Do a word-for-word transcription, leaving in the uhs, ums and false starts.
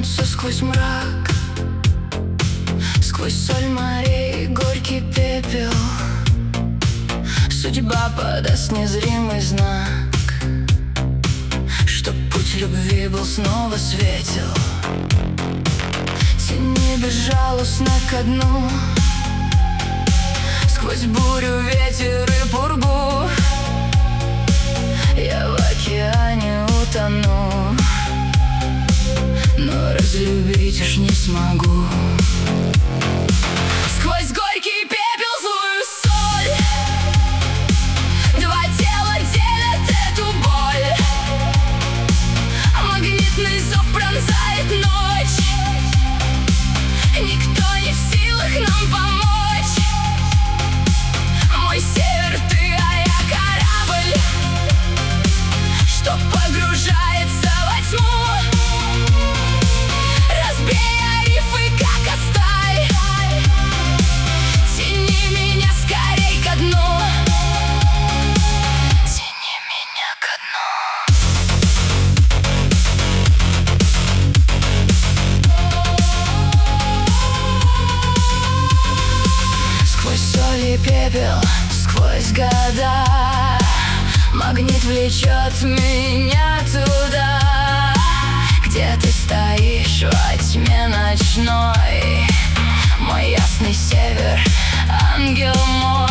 тянутся сквозь мрак, сквозь соль морей горький пепел. Судьба подаст незримый знак, чтоб путь любви был снова светел. Тяни безжалостно ко дну, сквозь бурю, ветер и пургу. Я в океане утону, но разлюбить уж не смогу. Сквозь горький пепел, злую соль, два тела делят эту боль. Магнитный зов пронзает ночь, никто не в силах нам помочь. Мой север ты, а я корабль, что погружается во тьму. Разбей рифы, как о сталь, тяни меня скорей ко дну, тяни меня ко дну. Сквозь соль и пепел, сквозь года, магнит влечет меня туда, где ты стоишь во тьме ночной. Мой ясный север, ангел мой.